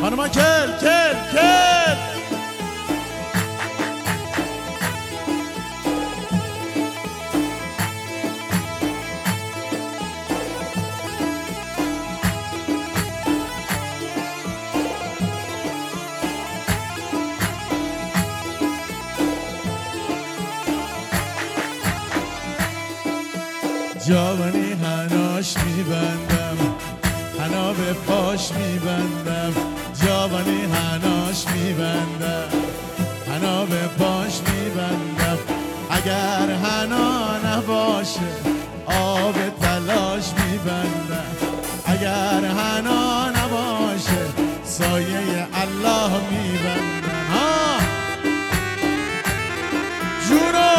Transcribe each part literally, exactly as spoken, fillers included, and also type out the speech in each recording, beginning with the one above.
خانما کل کل کل جوانی هناش میبندم هنا به پاش میبندم جوانی هناش میبندم هنا به پاش میبندم اگر هنا نباشه آب تلاش میبندم اگر هنا نباشه سایه الله میبندم ها جونو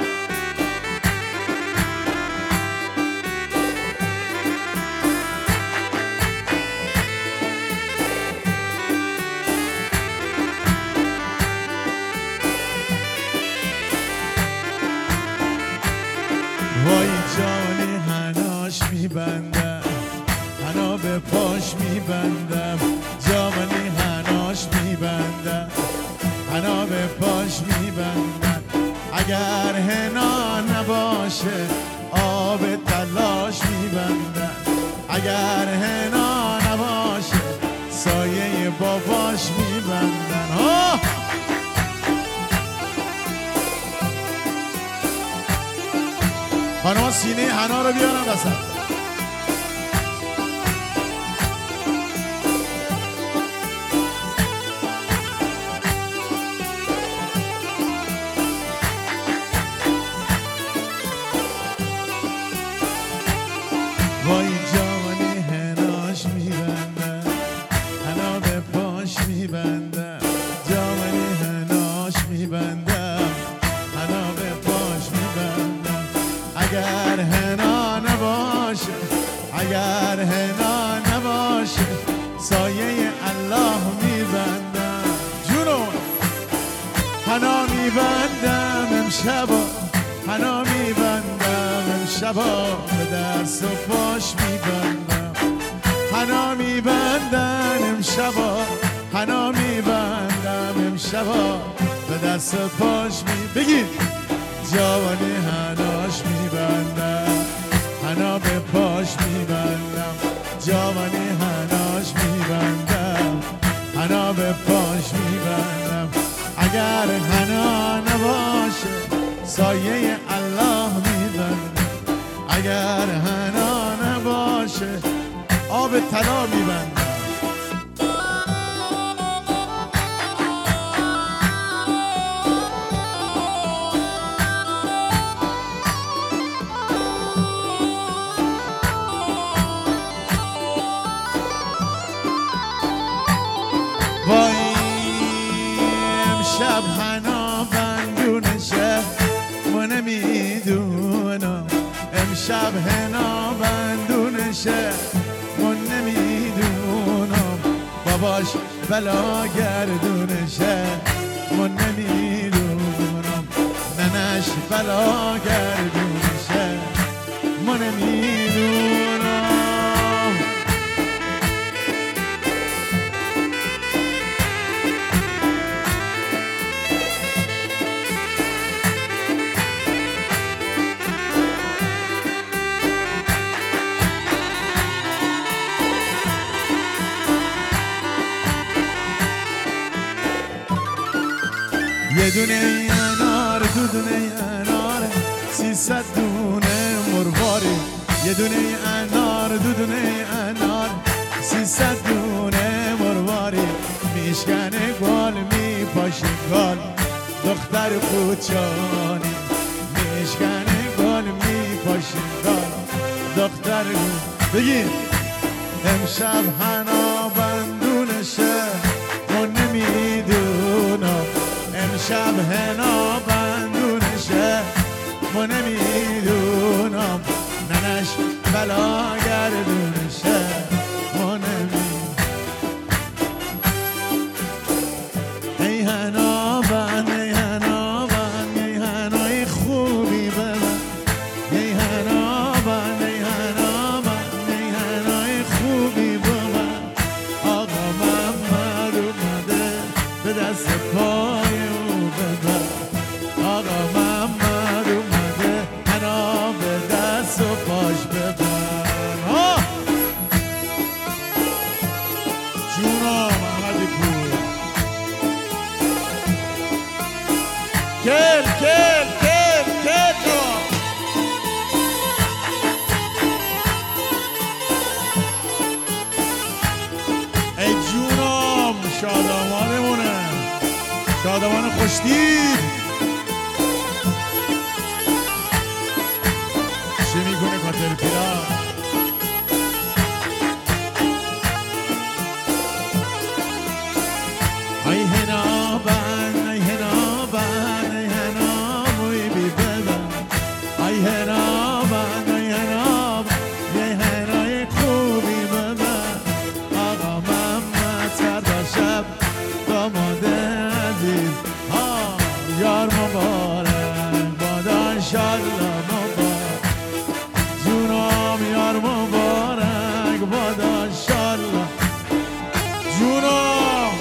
وای جانی هناش میبندم هنا به پاش میبندم جوانی هناش میبندم هنا به پاش میبندم اگر هنا نباشه آب تلاش میبندم اگر هنا نباشه سایه باباش میبندن ها خانما سینه حنا رو بیارم وسط وای جوانی هناش میبندم حنا به پاش میبندم جوانی هناش میبندم حنا به پاش میبندم اگر هنا نباشه اگر هنا نباشه سایه الله میبندم جونو هنا میبندم امشبا هنا میبندم امشبا به دست و پاش میبندم هنا میبندم امشبا هنا میبندم امشبا به دست و پاش می بگید جوانی هناش میبندم هنا به پاش میبندم جوانی هناش میبندم هنا به پاش میبندم اگر هنا نباشه سایه الله میبندم اگر هنا نباشه آب طلا میبندم وای امشب هنا بندونشه و نمیدونم امشب هنا بندونشه و نمیدونم باباش بلا گردونشه و نمیدونم ننش بلا گردونشه و نمیدونم یه دونه انار دو دونه انار سیصد دونه مرواری یه دونه انار دو دونه انار سیصد دونه مرواری میشکنه گل میپاشه گل دختر کوچانی میشکنه گل میپاشه گل دختر بگید امشب هنا بندونشه و نمیدونم امشب هنا بندونشه و نمیدونم ننش بلا گردونشه و نمیدونم ای هنا بند ای هنا بند ای هنای خوبی ببن ای هنا بند ای هنا بند ای هنای خوبی ببن آقا من جونا محمدی پور کل کل کل کل جوان ای جونام شادمانمونه شادمان خوشدید چه میکنه کاتر پیرا ای هنا بن ای هنا بن ای هنا موی بی ببن ای هنا بن ای هنا بن یه هنای خوبی ببن آقا محمد فردا شب داماد عزیز ها یار مبارک بادا انشالله مبارک جونام یار مبارک بادا انشالله جونام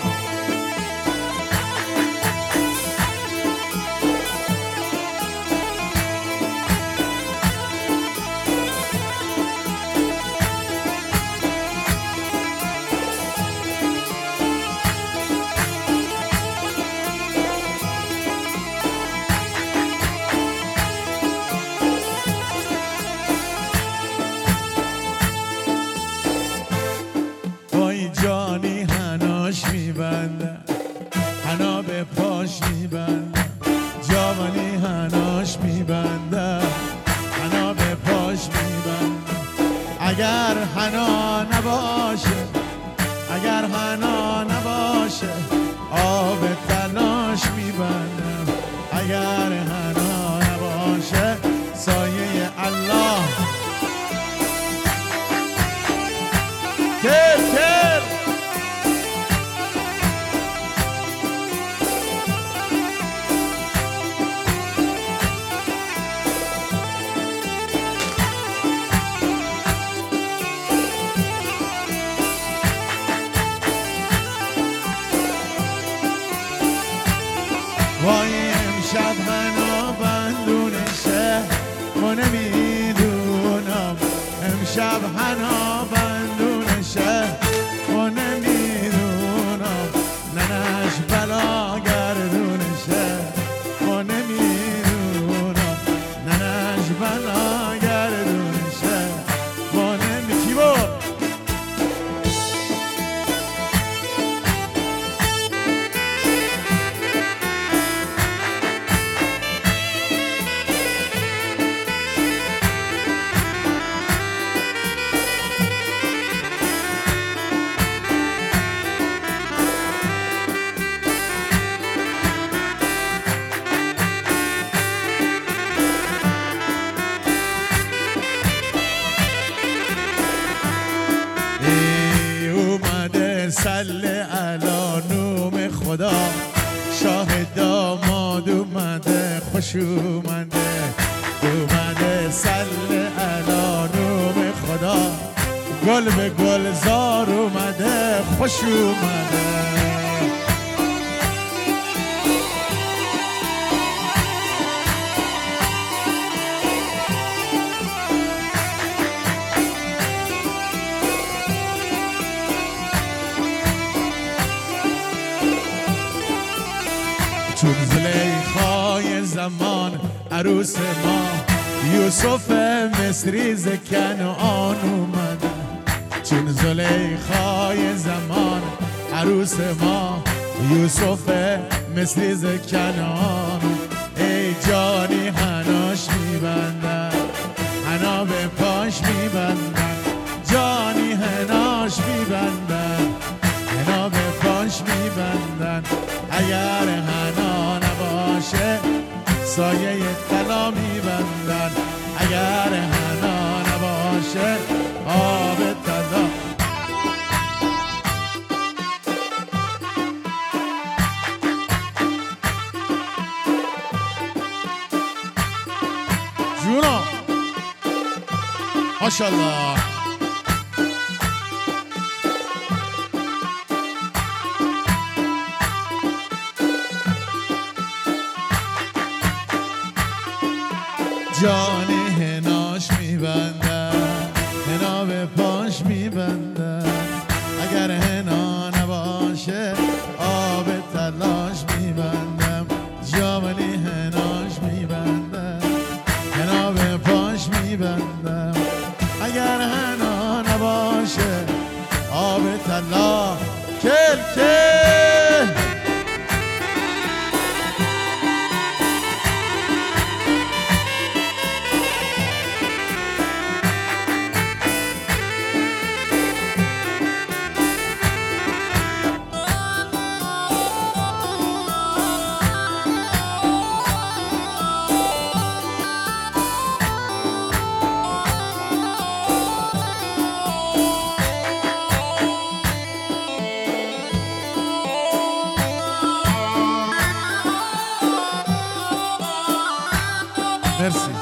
جانی هناش میبندم هنا به پاش میبندم جوانی هناش میبندم هنا به پاش میبندم اگر هنا نباشه اگر هنا نباشه آب تلاش میبندم اگر هنا نباشه سایه الله کل کل وای امشب منو بندونشه و نمیدونم امشب هنا بندونشه و نمیدونم ننش بلا گردونشه و نمیدونم ننش بلا گردونشه و نمی کی بود صلی علی نوم خدا شاه داماد اومده خوش اومده اومده صلی علی نوم خدا گل به گلزار اومده خوش اومده چون زلیخای زمان عروس ما یوسف مصری ز کنعان اومده چون زلیخای زمان عروس ما یوسف مصری ز کنعان ای جانی هناش میبندن هنا به پاش میبندن جانی هناش میبندن هنا به پاش میبندن اگر هنا نباشه سایه طلا میبندن اگر هنا نباشه آب طلا جونا ماشاءالله جانی هناش میبندن هنا به پاش میبندن اگر هنا الله کل کل مرسی.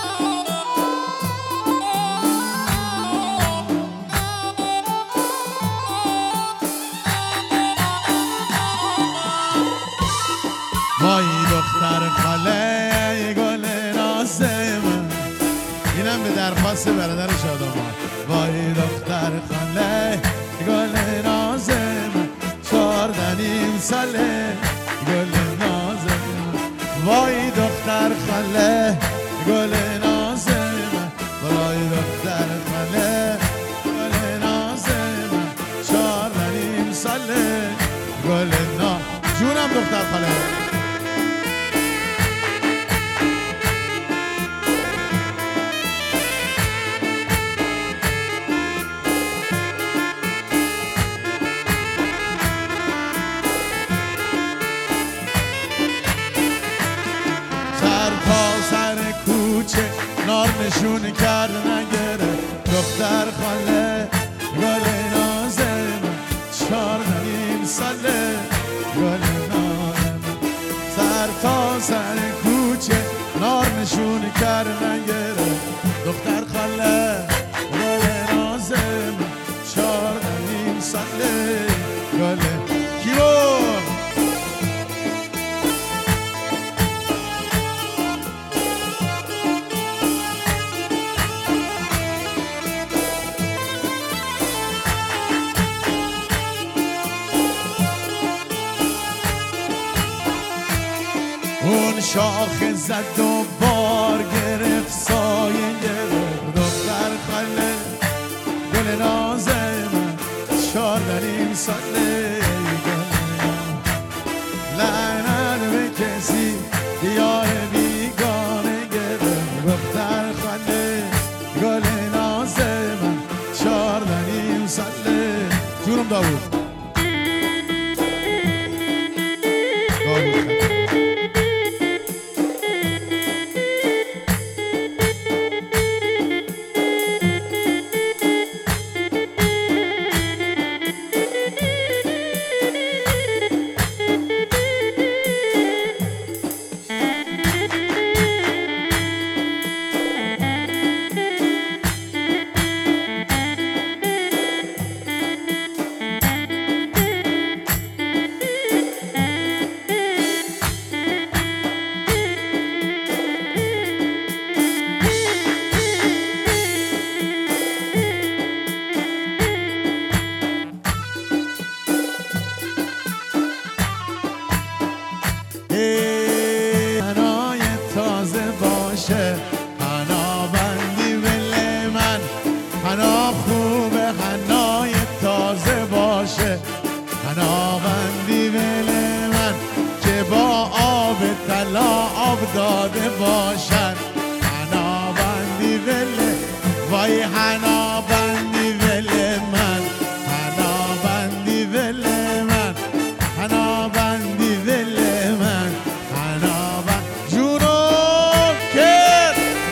وای دختر خاله گل ناز من، اینم به درخواست برادر شادمان. وای دختر خاله گل ناز من، چهارده نیم ساله گل ناز من. وای دختر خاله گل ناز من، وای دختر خاله گل ناز من، چهارده نیم ساله گل ناز. جونم دختر خاله. نار نشون کرد نگره دختر خاله گل ناز من، چهارده نیم ساله گل ناز من. سر تا سر کوچه نار نشون کرد نگره دختر خاله گل ناز من، چهارده نیم ساله گل کیو اون شاخ زد و بار گرفت سایه گرفت دختر خاله گل ناز من، چهارده نیم ساله گل لعنت به کسی دیار بیگانه گرفت دختر خاله گل ناز من، چهارده نیم ساله. جونم داوود داوود حنای تازه باشه، حنا بندی ول من، حنا خوبه حنای تازه باشه، حنا بندی ول من که با آب طلا آب داده باشن. حنا بندی ول وای حنا بندی ول من، حنا بندی ول من، حنا بندی ول من، حنا بند جونو کرد.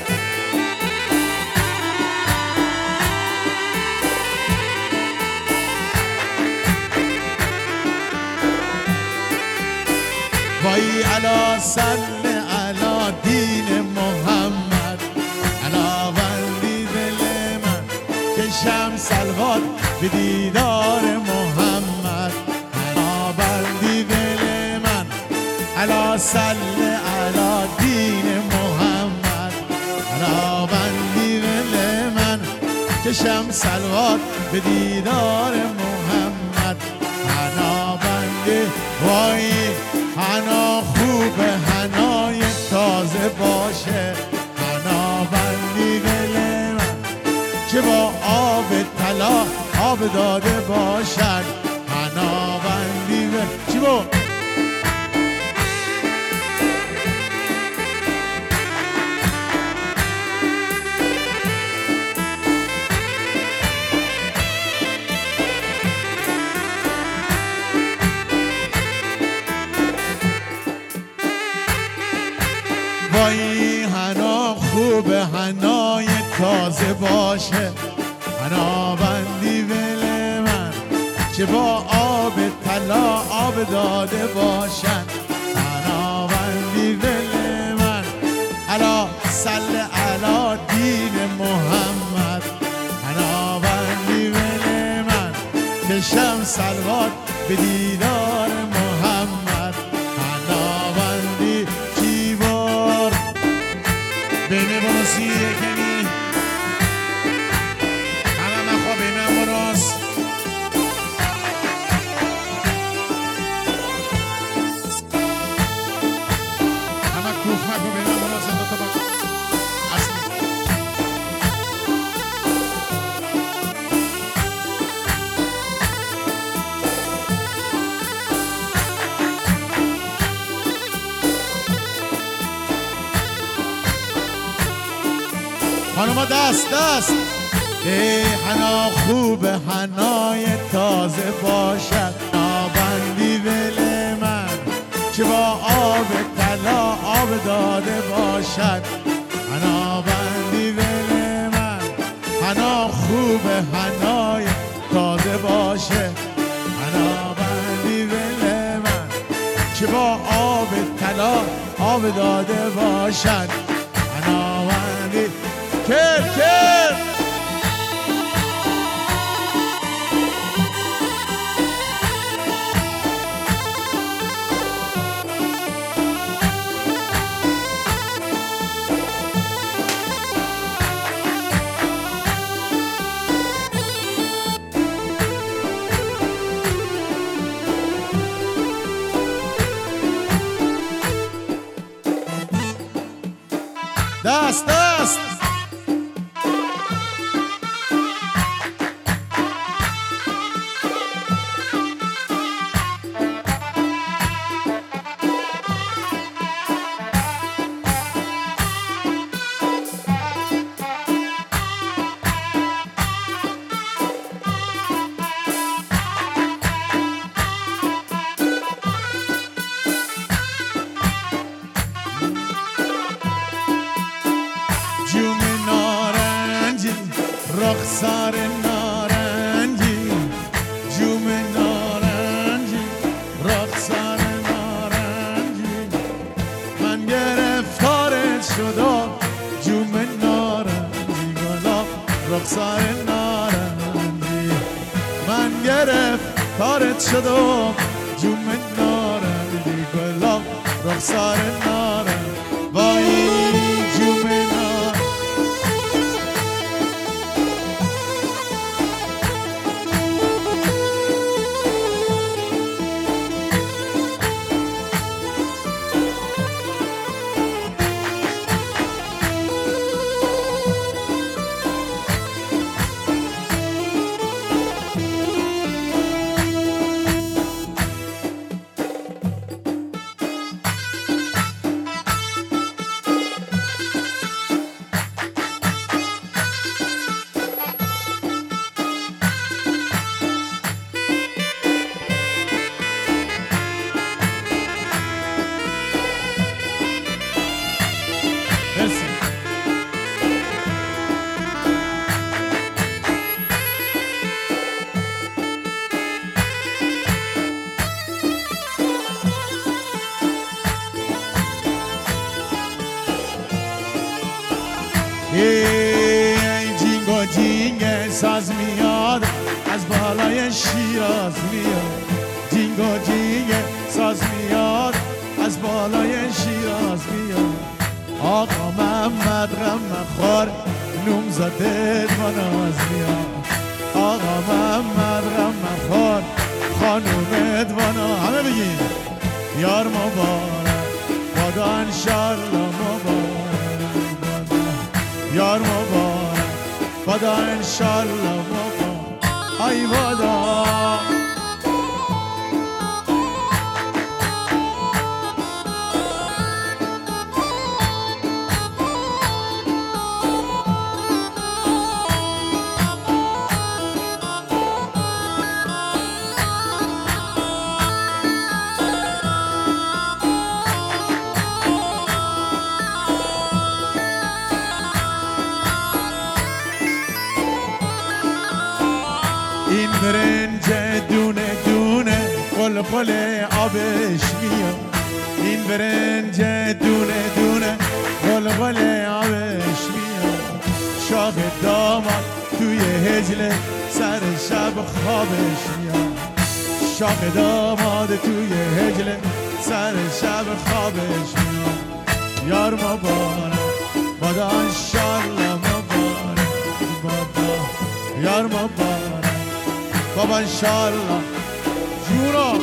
وای علا صل علا دین محمد، علا بندی ول من که شمس الواد به دیدار محمد. علا بندی ول من، علا صل علا دین محمد، علا بندی ول من که شمس الواد به دیدار محمد. علا بندی وای حنا خوبه حنای تازه باشه، حنا بندی ول من که با آب طلا آب آب داده باشد حنابندی به چی بود؟ وای حنا خوبه حنای تازه باشه حنابندی ول من که با آب طلا آب داده باشن حنابندی ول من علا صل علا دین محمد حنابندی ول من کشم سلوات به دیدار محمد حنابندی کی بار بینه بانوسی یکنی همه من خواه بینه بانوس همه کوف مکو بینه بانوس دو تا با اصلی خانما دست دست ای حنا خوب حنای تازه باشد حنابندی ول من که با آب طلا آب داده باشد حنابندی ول من حنا خوب حنای تازه باشه حنابندی ول من که با آب طلا آب داده باشد حنابندی کر کر دست دست جوم نارنجی رخسار نارنجی جوم نارنجی رخسار نارنجی من گرفتارت شدم جوم نارنجی گلاب رخسار نارنجی من گرفتارت شدم جوم نارنجی گلاب رخسار نارنجی وای جوم ای جینگو جینگ ساز میاد از بالای شیراز میاد جینگو جینگ ساز میاد از بالای شیراز میاد آقا محمد غم خور نوم زده مناز میاد آقا محمد غم خور خانومت وانا همه بگین یار مبارک خدا انشالله مبارک یار مبارک خدا انشالله مبارک آی بادا. این برنج دونه دونه قلقل آبش میاد. این برنج دونه دونه قلقل آبش میاد. شاخ داماد توی هجله سر شب خوابش میاد. شاخ داماد توی هجله سر شب خوابش میاد. یار مبارک بادا انشالله مبارک بادا. یار مبارک بابا انشالله جورا.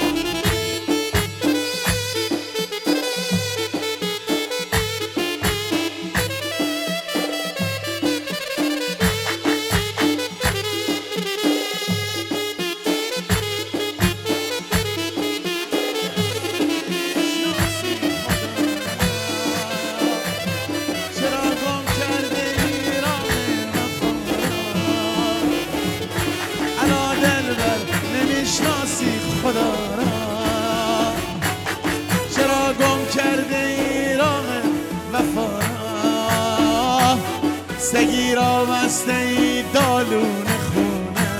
خدا را چرا گم کرده ای راه وفا را. سگی را بسته ای دالون خونه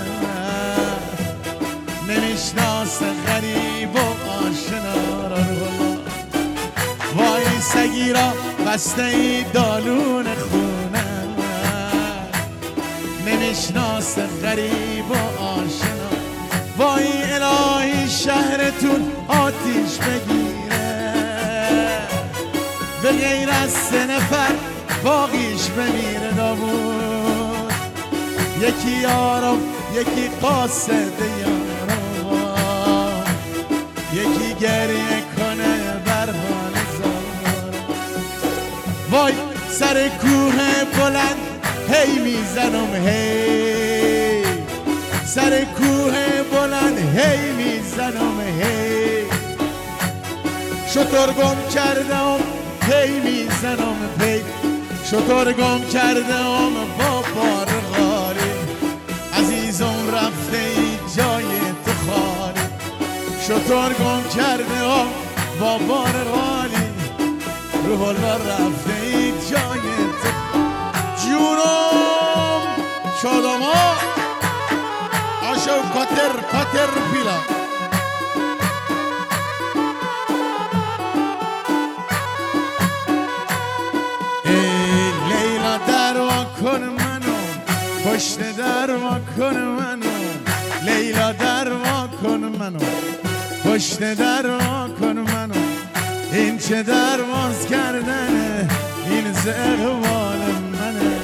نمیشناسه غریب و آشنا را. وای سگی را بسته ای دالون خونه نمیشناسه غریب و آشنا. وای الهی شهرتون آتیش بگیره به غیر از سه نفر باقیش بمیره داوود. یکی یارم یکی قاصد یارم یکی گریه کنه بر حال زارم. وای سر کوه بلند هی میزنم هی سر کوه بلند هی میزنم هی. شطور گم کردم هی میزنم پی. شطور گم کردم با بار غاری. عزیزم رفته ای جای تو خالی. شطور گم کردم با بار غالی. روح الله رفته ای جای تو. جونم شادما آشو کاتر کاتر پیلا. ای لیلا در وا کن منو پشت در وا کن منو. لیلا در وا کن منو پشت در وا کن منو. این چه درواز کردنه این ز اقبال منه.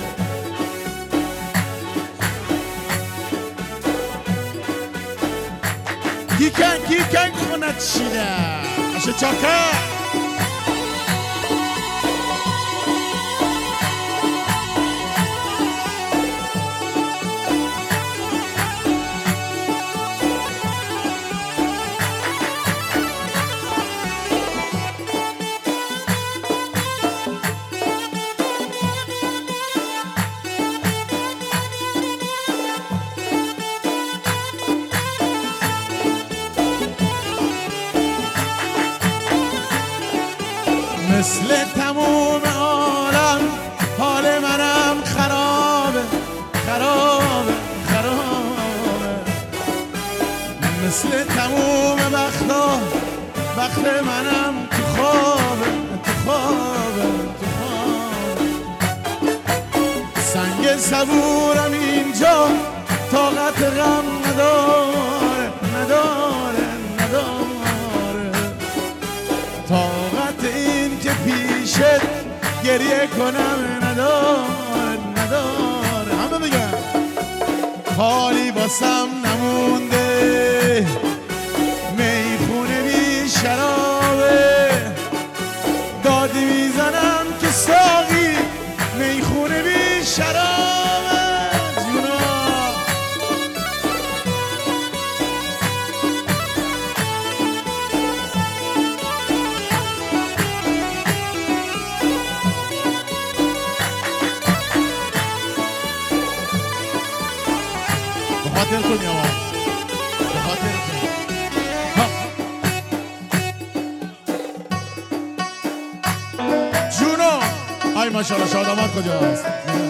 گیکن گیکن خونت شیده اشه چاکه. مثل تموم عالم حال منم خرابه خرابه خرابه. مثل تموم بختا بخت منم تو خوابه تو خوابه تو خوابه. سنگ صبورم اینجا طاقت غم نداره نداره نداره. طاقت این که پیشت گریه کنم نداره نداره. همه بگم حالی باسم نمونده میخونه بی شرابه. دادی میزنم که ساقی میخونه بی شرابه. جونا خاطر تو میام به خاطر تو. جونو آی ماشاءالله شادامت کجاست؟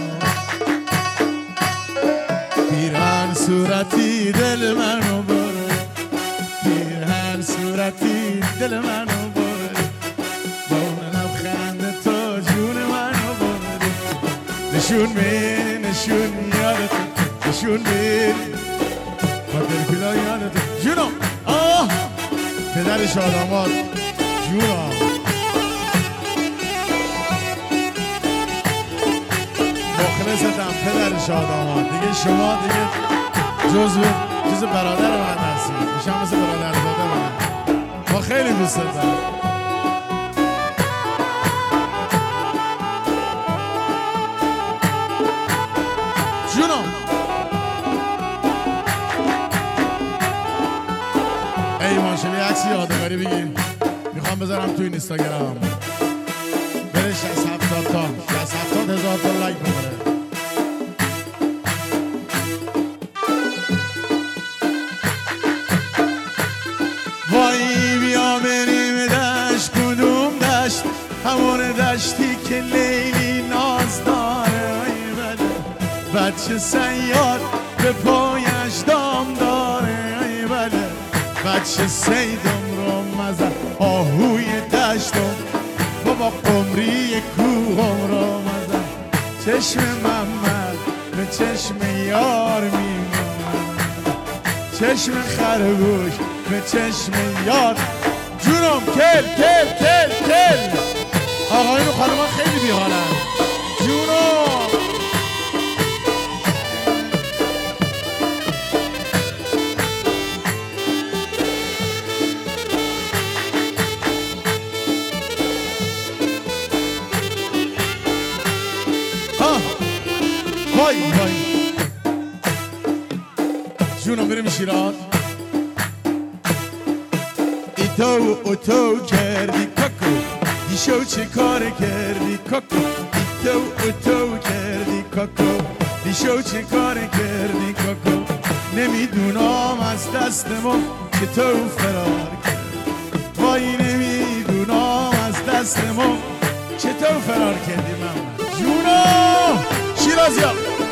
پیرهن صورتی دل منو بره، پیرهن صورتی دل منو بره، با اون لبخند تو جون منو بره. نشون می نشون یادت، نشون می خاطر پیلا یادت. جونو آه پدر شادامت جونو مخلصتم پدر شادامت. دیگه شما دیگه جزو جزو برادر من هستید، میشم مثل برادر زاده من. ما خیلی دوست دارم. جونم ای ماشاءالله یه عکس یادگاری بگیر میخوام بذارم تو این اینستاگرام. برش از هفتاد تا از هفتاد هزار تا لایک بکنه. وای بیا بریم دشت، کدوم دشت؟ همون دشتی که لیلی ناز داره. ای بله بچه صیاد به پایش دام داره. ای بله بچه صیدم رو مزن آهوی دشتم، بابا قمری کوهم رو مزن. چشم محمد به چشم یار میمونه، چشم خرگوش به چشم یار. جونم کل کل کل کل. آقایون و خانمان خیلی بیحالن. جونم ها وای وای. جونم بریم شیراز. تو او تو کردی کاکو، دیشو چه کار کردی کاکو. تو او تو کردی کاکو، دیشو چه کار کردی کاکو. نمیدونم از دست ما که تو فرار کردی. وای نمیدونم از دست ما که تو فرار کردی. من جونو شیرازیا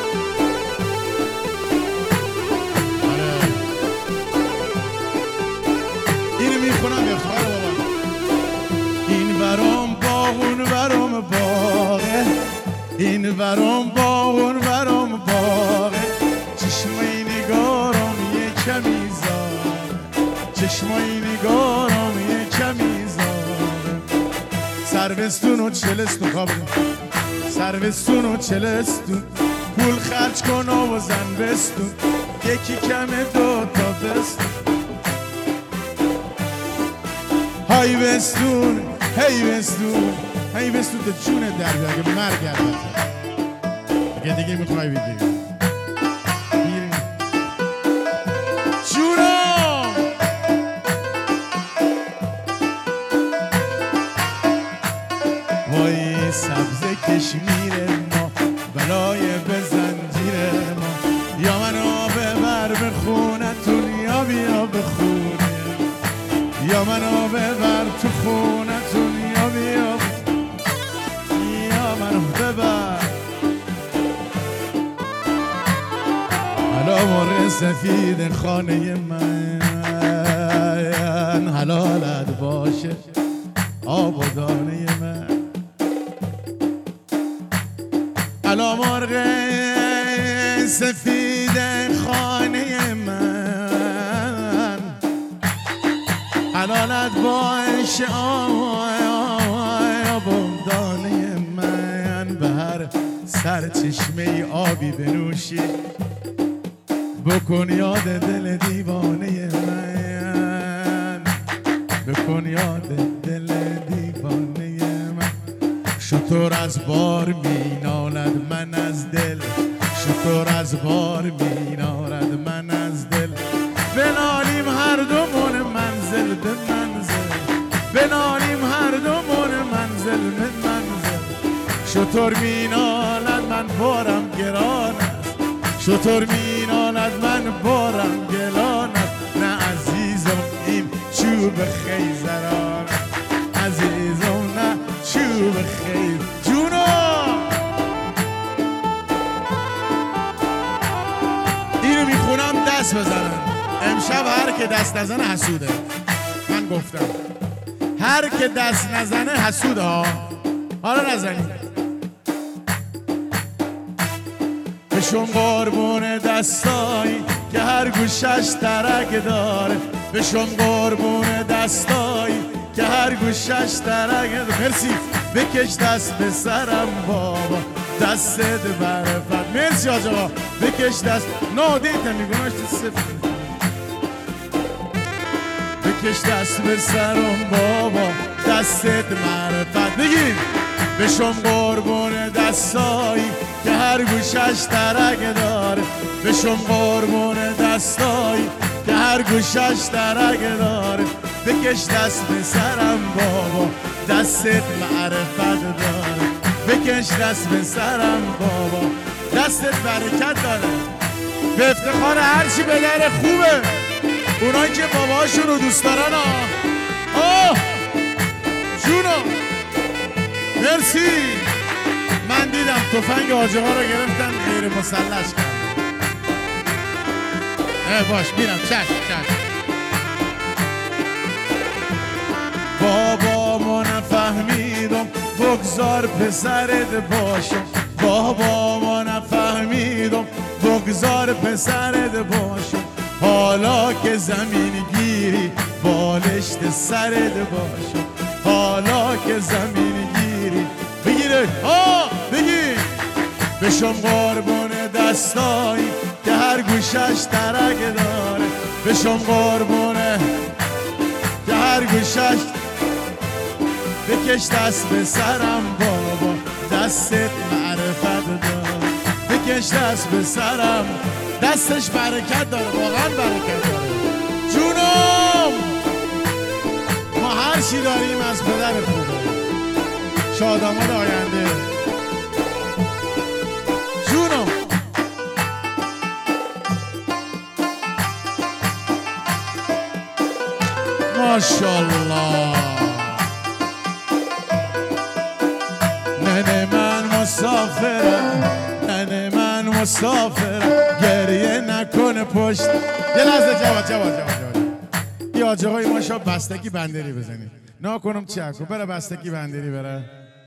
میخونم افتخار بابا. این برام باغون برام باغه، این برام باغون برام باغه. چشمای نگارم یه کمی زاره، چشمای نگارم یه کمی زاره. سروستون و چلستون خوابه، سروستون و چلستون. پول خرج کن و زن بستون، یکی کمه دو تا بستون. هی بستون هی بستون هی بستون تو جون در بیار اگه مرگ البته. اگه دیگه میخوای بگیری بیریم جونم. وای سبز کشمیر ما بلای به زنجیر ما. یا منو ببر به خونتون یا بیا به خونه، یا منو ببر تو خونتون یا بیا، یا منو ببر. حالا مر سفید خانه من، حلالت باشه آب و دانه من. حالا مرغ سفید خانه من، حلالت باشه آب و دانه من. به هر سر چشمه آبی بنوشی، بکن یاد دل دیوانه من، بکن یاد دل دیوانه من. شطور از بار مینالد من از دل، شطور از بار مینالد من از دل. بنالیم هر دومون منزل به منزل، بنالیم هر دومون منزل به منزل. شطور مینالد من بارم گران است، شطور مینالد من بارم چوب خیزران عزیزم نه چوب خیز جونو اینو میخونم دست بزنن امشب هر که دست نزنه حسوده من گفتم هر که دست نزنه حسوده ها حالا نزنید بشم قربون دستایی که هر گوشش ترک داره بشم قربون دستایی که هر گوشش ترک داره مرسی بکش دست به سرم بابا دستت برفت مرسی آج آقا بکش دست نه دیتا میگوناش صفر بکش دست به سرم بابا دستت معرفت بگیم بشم قربون دستایی که هر گوشش ترک داره بشم قربون دستایی که هر گوشش ترک داره بکش دست به سرم بابا دستت معرفت داره بکش دست به سرم بابا دستت برکت داره به افتخار هرچی به در خوبه اونایی که باباشون رو دوست دارن آه جونو مرسی من دیدم تفنگ آجه ها رو گرفتن غیر مسلح کردن اه باش میرم چشم چشم بابا ما نفهمیدم بگذار پسرت باشم بابا ما نفهمیدم بگذار پسرت باشم حالا که زمین گیری بالشت سرت باشم حالا که زمین گیری بگیره آه بگیر بشم قربون دستایی که هر گوشش ترک داره بشم قربونه که هر گوشش بکش دست به سرم بابا دستت معرفت داره بکش دست به سرم دستش برکت داره واقعا برکت داره جونم ما هر چی داریم از پدر خوبه شاداماد آینده جونم ماشاءالله ننه من مسافرم ننه من مسافرم گریه نکنه پشت یه لحظه جواد جواد جواد جواد یه آجه های ما شا بستگی بندری بزنید نا کنم چه اکو بره بستگی بندری بره